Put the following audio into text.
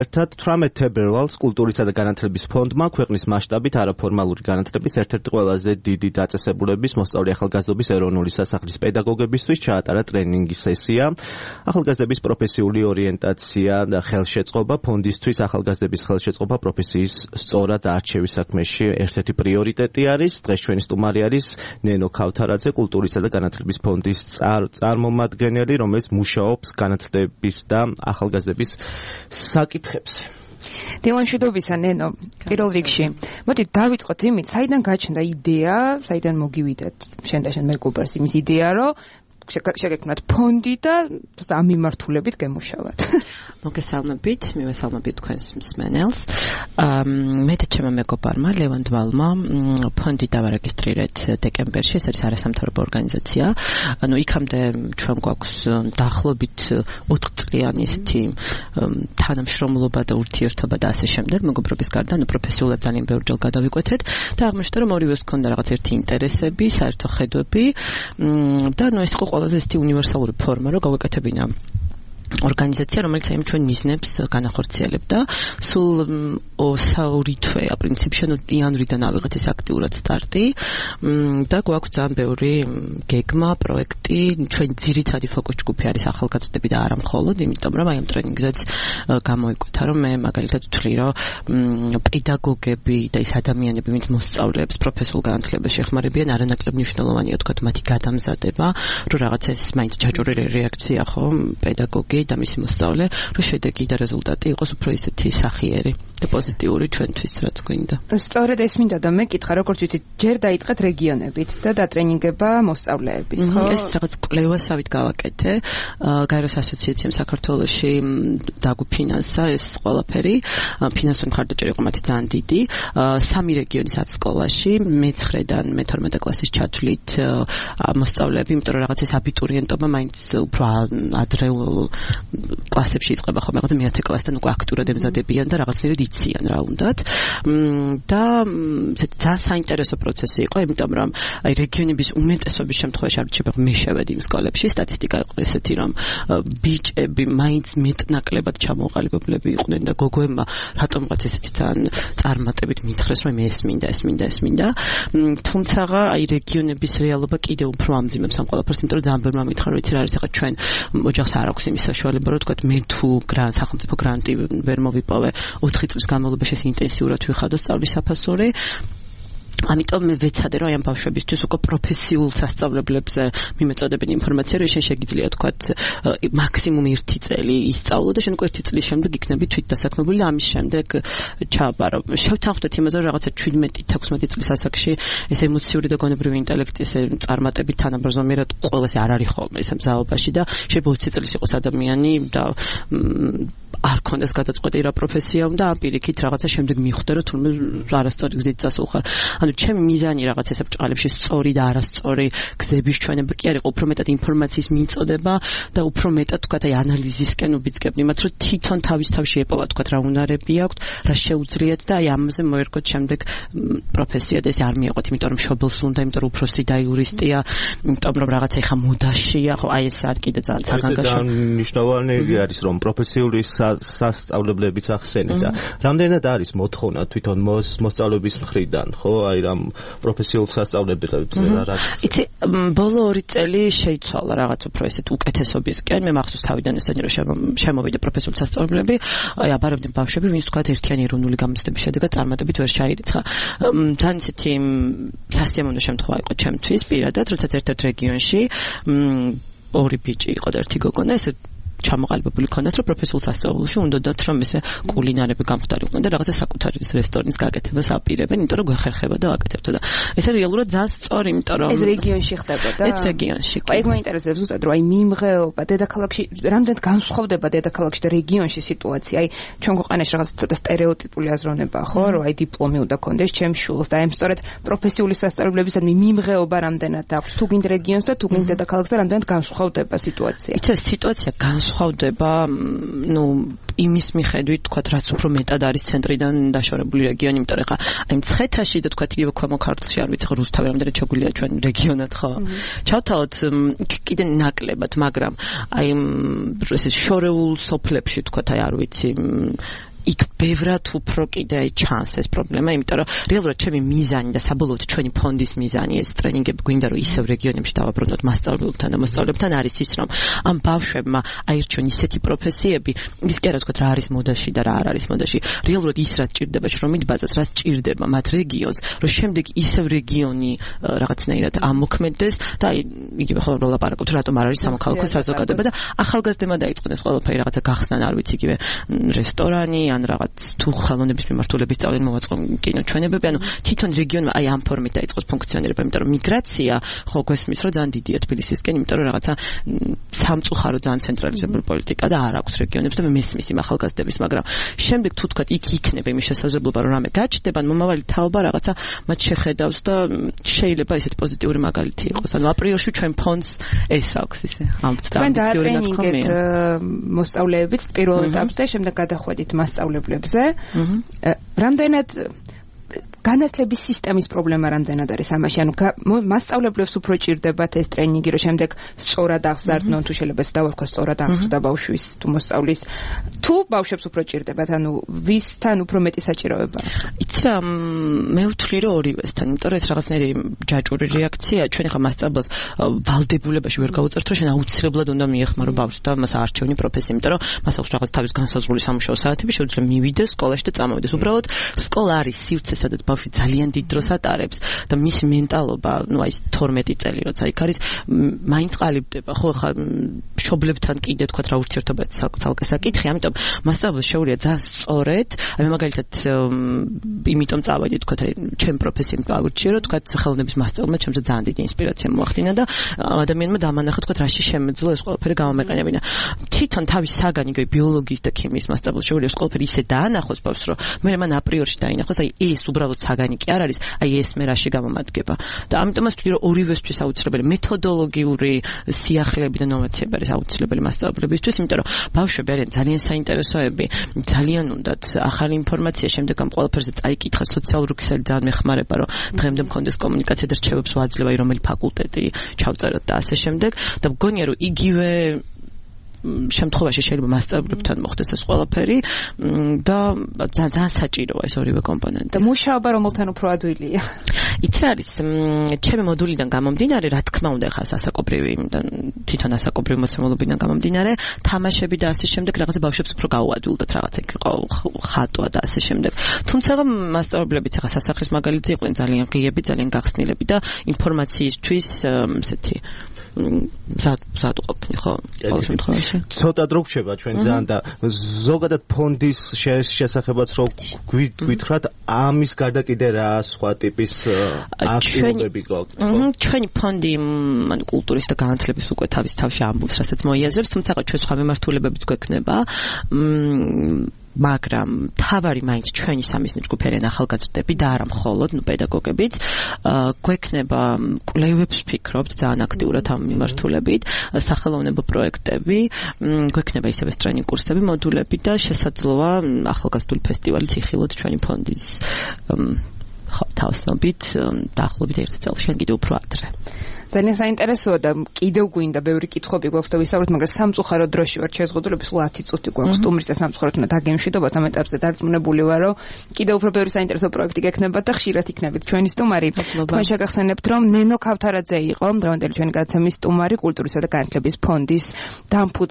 ერთად 18 თებერვალს კულტურისა და განათლების ფონდმა ქვეყნის მასშტაბით არაფორმალური განათლების ერთ-ერთი ყველაზე დიდი დაწესებულების მოსწავლე ახალგაზრდობის ეროვნული სასახლის პედაგოგებისთვის ჩაატარა ტრენინგის სესია. ახალგაზრდების პროფესიული ორიენტაცია და ხელშეწყობა ფონდისთვის ახალგაზრდების ხელშეწყობა პროფესიის სწორად არჩევის საქმეში ერთ-ერთი პრიორიტეტი არის. დღეს ჩვენი სტუმარი არის ნენო ქავთარაძე, კულტურისა და განათლების ფონდის წარმომადგენელი, რომელიც მუშაობს განათლების და ახალგაზრდების საკითხებზე. დილანშვიდობისა ნენო, პირველ რიგში. მოდით დავიწყოთ იმით, საიდან გაჩნდა იდეა, საიდან მოგივიდეთ შენ და შენ მეგობარს იმის იდეა, რომ შეგექმნათ ფონდი და ამ მიმართულებით გემუშავათ. მოგესალმებით, მივესალმებით თქვენს მსმენელს. მე და ჩემო მეგობარმა ლევან დვალმა ფონდი დავარეგისტრირეთ დეკემბერში, ეს არის არასამთავრობო ორგანიზაცია. ანუ იქამდე ჩვენ გვაქვს დაახლოებით 4 წლიანი ისეთი თანამშრომლობა და ურთიერთობა და ასე შემდეგ. მეგობრობის გარდა, პროფესიულად ძალიან ბევრჯერ გადავიკვეთეთ და აღმოჩნდა, რომ ორივეს ჰქონდა რაღაც ერთი ინტერესები, საერთო ხედვები და ეს იყო ყველაზე ისეთი უნივერსალური ფორმა, რომ გავეკეთებინა ორგანიზაცია, რომელიც აი ჩვენ მიზნებს განახორციელებდა. სულ ორი თვეა პრინციპში, იანვრიდან ავიღეთ ეს აქტიურად სტარტი და გვაქვს ძალიან ბევრი გეგმა, პროექტი. ჩვენ ძირითადი ფოკუს ჯგუფი არის ახალგაზრდები და არა მხოლოდ, იმიტომ რომ აი ამ ტრენინგზეც გამოიკვეთა, რომ მე მაგალითად ვთვლი, რომ პედაგოგები და ის ადამიანები, ვინც მოსწავლეებს პროფესიულ განათლებას შეხმარებიან, არანაკლებ მნიშვნელოვანია თქვა მათი გადამზადება, რომ რაღაცა ეს მაინც ჯაჭვური რეაქცია ხო პედაგოგი და მისი მოსწავლე, რომ შედეგი და რეზულტატი იყოს უფრო ისეთი სახიერი და პოზიტიური ჩვენთვის, რაც გვინდა. სწორედ ეს მინდა და მეკითხა, როგორც ვიცით, ჯერ დაიწყეთ რეგიონებით და დატრენინგება მოსწავლეების, ხო? ეს რაღაც კვლევასავით გავაკეთე. გაეროს ასოციაციამ საქართველოში დაგვიფინანსა ეს ყველაფერი. ფინანსური მხარდაჭერა იყო მათი ძალიან დიდი. 3 რეგიონის 10 სკოლაში, მე-9-დან მე-12 კლასის ჩათვლით მოსწავლეები, იმიტომ რომ რაღაც ეს აბიტურიენტობა მაინც უფრო ადრეულ კლასებში იწყება ხოლმე, რაღაც მე-10 კლასიდან უკვე აქტიურად ემზადებიან და რაღაცნაირად იციან რა უნდათ. და ძალიან საინტერესო პროცესი იყო, იმიტომ რომ აი რეგიონების უმეტესობის შემთხვევაში არ ვიჩვენებ, მე შევედი იმ სკოლებში, სტატისტიკა იყო ესეთი, რომ ბიჭები მაინც მეტნაკლებად ჩამოყალიბებლები იყვნენ და გოგოებმა რატომღაც ესეთი ძალიან წარმატებით მითხრეს, რომ ეს მინდა. თუმცა აი რეგიონების რეალობა კიდევ უფრო ამძიმებს ამ ყველაფერს, იმიტომ რომ ძალიან ბევრმა მითხრა, რომ იცი რა არის, ახლა ჩვენ ოჯახს არ აქვს იმის საშუალება, რომ თქვა მე თუ სახელმწიფო გრანტი ვერ მოვიპოვე 4 წლის განმავლობაში ეს ინტენსიურად ვიხადო სწავლის საფასური. ამიტომ მე ვეცადე, რომ აი ამ ბავშვებისთვის უკვე პროფესიულ სასწავლებლებზე მიმეწოდებინა ინფორმაცია, რომ შეიძლება თქვა მაქსიმუმ 1 წელი ისწავლო და შენ უკვე 1 წლის შემდეგ იქნები თვითდასაქმებული და ამის შემდეგ ჩააბარო. შევთანხმდეთ იმაზე, რომ რაღაცა 17-16 წლის ასაკში ეს ემოციური და გონებრივი ინტელექტი ესე წარმატებით თანაბრაზომიერად ყველას არ არის ხოლმე ეს მზაობაში და შეიძლება 20 წლის იყოს ადამიანი და არ ქონდეს გადაწყვეტილი რა პროფესია უნდა, ამ პირიქით რაღაცა შემდეგ მიხვდე, რომ თურმე არასწორი გზით წასულხარ. ანუ ჩემი მიზანი რაღაც ესე ბრჭყალებში სწორი და არასწორი გზების ჩვენება კი არ იყო, უფრო მეტად ინფორმაციის მიწოდება და უფრო მეტად თქვა აი ანალიზისკენ უბიძგებდი მათ, რომ თვითონ თავის-თავში ეპოვა თქვა რა უნარები აქვთ, რა შეუძლიათ და აი ამაზე მოერგოთ შემდეგ პროფესია და ეს არ მიეყვეთ, იმიტომ რომ შობელს უნდა, იმიტომ რომ უფროსი და იურისტია, იმიტომ რომ რაღაცა ეხა მოდაშია, ხო აი ეს არ კიდე ძალიან საგანგაშო. მნიშვნელოვანი არის, რომ პროფესიული სასწავლებლებიც ახსენე და რამდენად არის მოთხოვნა თვითონ მოსწავლეების მხრიდან, ხო? აი რამ პროფესიულ სასწავლებლებზე რა. იცი, ბოლო 2 წელი შეიცვალა რაღაც უფრო ესეთ უკეთესობისკენ. მე მახსოვს თავიდან ესენი რომ შემოვიდა პროფესიულ სასწავლებლები, აი აბარებდნენ ბავშვები, ვინც თქვა ერთიანი ეროვნული გამოცდების შედეგად წარმატებით ვერ ჩაირიცხა. ძალიან ისეთი სასიამოვნო შემთხვევა იყო ჩემთვის პირადად, როდესაც ერთ-ერთ რეგიონში 2 ბიჭი იყო და 1 გოგონა, ესე ჩამოყალიბებული ქონდათ, რომ პროფესიულ სასწავლებელში უნდათ რომ ესე კულინარები გამხდარიყვნენ და რაღაცა საკუთარი რესტორნის გაკეთებას აპირებენ, იმიტომ რომ გვეხერხება და ვაკეთებთ და ეს რეალურად ძალიან სწორი, იმიტომ რომ ეს რეგიონში ხდებოდა. ეს რეგიონში. აი მაინტერესებს ზუსტად რომ აი მიმღეობა დედაქალაქში რამდენად განსხვავდება დედაქალაქში და რეგიონში სიტუაცია. აი ჩვენ ქვეყანაში რაღაც ცოტა სტერეოტიპული აზროვნებაა, ხო, რომ აი დიპლომი უნდა კონდეს ჩემს შულს და აი სწორედ პროფესიული სასწავლებლებისადმი მიმღეობა რამდენად აქვს თუ გინდ რეგიონს და თუ გინდ დედაქალაქს და რამდენად განსხვავდება სიტუაცია. იცი სიტუაცია განსხვავდება, ну, იმის მიხედვით, თქვა, რაც უფრო მეტად არის ცენტრიდან დაშორებული რეგიონი, იმიტომ რომ ხა აი მცხეთაში და თქვა იგივე ქვემო ქართლში არ ვიცი, რუსთავი რამდენად შეგვიძლია ჩვენ რეგიონად, ხო? ჩავთავოთ კიდე ნაკლებად, მაგრამ აი ეს შორეულ სოფლებში, თქვა, აი არ ვიცი, იქ ბევრად უფრო კიდე ჩანს ეს პრობლემა, იმიტომ რომ რეალურად ჩემი მიზანი და საბოლოოდ ჩვენი ფონდის მიზანი ეს ტრენინგები გვინდა რომ ისევ რეგიონებში დავაბრუნოთ მასწავლებლებთან და მოსწავლეებთან არის ის რომ ამ ბავშვებმა აირჩიონ ისეთი პროფესიები, ის კი არა თქვა რა არის მოდაში და რა არ არის მოდაში. რეალურად ის რაც ჭირდება შრომით ბაზას, რაც ჭირდება მათ რეგიონს, რომ შემდეგ ისევ რეგიონი რაღაცნაირად ამოქმედდეს და იგივე ხო ლაპარაკობთ რატომ არ არის სამოქალაქო საზოგადოება და ახალგაზრდებმა დაიწყონ ეს ყველაფერი რაღაცა გახსნან არ ვიცი იგივე რესტორანი ან რაღაც თუ ხელოვნების მიმართულებით სწავლენ მოვაწყო კინოჩვენებები, ანუ თვითონ რეგიონმა აი ამ ფორმით დაიწყოს ფუნქციონირება, იმიტომ რომ მიგრაცია ხო გვესმის რომ ძალიან დიდია თბილისისკენ, იმიტომ რომ რაღაცა სამწუხარო ძალიან ცენტრალიზებული პოლიტიკა და არ აქვს რეგიონებს და მესმის იმ ახალგაზრდების, მაგრამ შემდეგ თუ თქვა იქ იქნება იმის შესაძლებლობა რომ რამე გაჩნდება, მომავალი თაობა რაღაცა მათ შეხედავს და შეიძლება ესეთი პოზიტიური მაგალითი იყოს. ანუ აპრიორში ჩვენ ფონდს ეს აქვს ისე ამბწდამი ტრენინგით მოსწავლეებით პირველ ეტაპზე, შემდეგ გადახვედით მასწავლებლებზე. რამდენად განათლების სისტემის პრობლემა რამდენად არის ამაში? ანუ მასწავლებლებს უფრო ჭირდებათ ეს ტრენინგი, რომ შემდეგ სწორად აღზარდნონ, თუ შეიძლება დავარქვა სწორად აღზრდა ბავშვის თუ მოსწავლის, თუ ბავშვებს უფრო ჭირდებათ, ანუ ვისთან უფრო მეტი საჭიროება? იცი რა, მე ვთვლი რომ ორივესთან, იმიტომ რომ ეს რაღაცნაირი ჯაჭვური რეაქცია, ჩვენ ახლა მასწავლებლს ვალდებულებაში ვერ გავუწერთ, რომ შენ აუცილებლად უნდა მიეხმარო ბავშვს და მას აარჩევინი პროფესია, იმიტომ რომ მას აქვს რაღაც თავის განსაზღვრული სამუშაო საათები, შეუძლია მივიდეს სკოლაში და წამოვიდეს. უბრალოდ სკოლა არის სივრცე, სადაც ბავშვი ძალიან დიდ დროს ატარებს და მისი მენტალობა, ну აი 12 წელი როცა იქ არის, მაინც ყალიბდება. ხო ხა მშობლებთან კიდე თქვა რა ურთიერთობა ცალკე საკითხი, ამიტომ მასწავლებლს შეუძლია ძალიან სწორედ, აი მაგალითად იმიტომ წავედი თქვა ჩემ პროფესიამ გავურჩიე, რომ თქვა ხელოვნების მასწავლებლმა ჩემზე ძალიან დიდი ინსპირაცია მოახდინა და ადამიანმა დამანახა თქვა რაში შემეძლო ეს ყველაფერი გამომეყენებინა. თვითონ თავის საგანი ბიოლოგიის და ქიმიის მასწავლებლს შეუძლია ეს ყველაფერი ისე დაანახოს ბავშვს, რომ მე მან აპრიორში დაინახოს, აი ეს უბრალოდ საგანი კი არ არის, აი ეს მე რაში გამომადგება. და ამიტომაც ვთვლი, რომ ორივესთვის აუცილებელი მეთოდოლოგიური სიახლეები და ნოვაციები არის აუცილებელი მასწავლებლებისთვის, იმიტომ რომ ბავშვები არიან ძალიან საინტერესოები, ძალიან უნდათ ახალი ინფორმაცია, შემდეგ ამ ყველაფერზე წაიკითხა სოციალური ქსელი ძალიან მეხმარება, რომ დღემდე მქონდეს კომუნიკაცია და რჩევებს ვაძლევ, აი რომელი ფაკულტეტი ჩავწეროთ და ასე შემდეგ და მგონია რომ იგივე შემთხვევაში შეიძლება მასწავლებლებთან მოხდეს ეს ყველაფერი და ძალიან საჭიროა ეს ორივე კომპონენტი. და მუშაობა რომელთან უფრო ადვილია? იცი რა არის, ჩემი მოდულიდან გამომდინარე, რა თქმა უნდა, ხა ასაკობრივი, თვითონ ასაკობრივი მოცემულობიდან გამომდინარე, თამაშები და ასე შემდეგ რაღაცა ბავშვებს უფრო გაუადვილდათ, რაღაცა იყო ხატვა და ასე შემდეგ. თუმცა მასწავლებლებიც ხა სასახლის მაგალითზე იყვნენ ძალიან ღიები, ძალიან გახსნილები და ინფორმაციისთვის ესეთი მზად ყოფნი, ხო, ყოველ შემთხვევაში. ცოტა დრო გრჩება ჩვენ ძალიან და ზოგადად ფონდის შესახებაც რო გვითხრათ, ამის გარდა კიდე რა სხვა ტიპის აქტივობები გაქვთ? ჩვენი ფონდი ანუ კულტურის და განათლების უკვე თავში ამბობს, რასაც მოიაზრებს, თუმცა ჩვენ სხვა მიმართულებებიც გვექნება. მაგრამ თავარი მაინც ჩვენი სამიზნე ჯგუფი არიან ახალგაზრდები და არა მხოლოდ პედაგოგებიც. გვექნება კვლევებს ვფიქრობთ ძალიან აქტიურად ამ მიმართულებით, სახელოვნებო პროექტები, გვექნება ისევე ტრენინგ კურსები, მოდულები და შესაძლოა ახალგაზრდული ფესტივალი ციხილოთ ჩვენი ფონდის თავსნობით დაახლოებით 1 წელს კიდევ უფრო ადრე. ძალიან საინტერესოა და კიდევ გვინდა ბევრი კითხვები გვაქვს და ვისაუბროთ, მაგრამ სამწუხაროდ დროში ვართ შეზღუდულები, სულ 10 წუთი გვაქვს სტუმრის და სამწუხაროდ უნდა დაგემშვიდობოთ ამ ეტაპზე დარწმუნებული ვარ, რომ კიდევ უფრო ბევრი საინტერესო პროექტი გექნებათ და ხშირად იქნებით ჩვენი სტუმარი. თქვენ შეგახსენებთ, რომ ნენო ქავთარაძე იყო დღევანდელი ჩვენი გადაცემის სტუმარი კულტურისა და განათლების ფონდის დამფუძნებელი